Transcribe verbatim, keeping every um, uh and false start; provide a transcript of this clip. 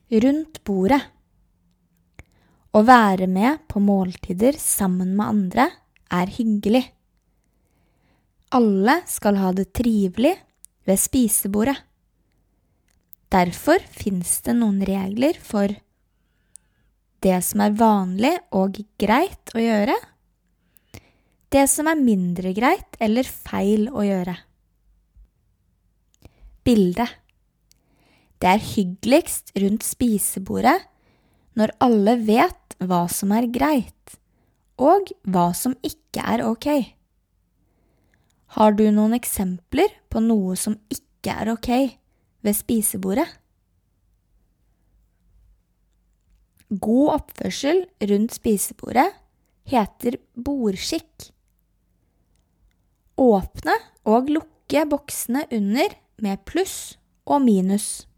Rundt bordet. Å være med på måltider sammen med andre er hyggelig. Alle skal ha det trivelig ved spisebordet. Derfor finnes det noen regler for det som er vanlig og greit å gjøre, det som er mindre greit eller feil å gjøre. Bilde. Det er hyggeligst rundt spisebordet når alle vet hva som er greit, og hva som ikke er ok. Har du noen eksempler på noe som ikke er ok ved spisebordet? God oppførsel rundt spisebordet heter bordskikk. Åpne og lukke boksene under med pluss og minus.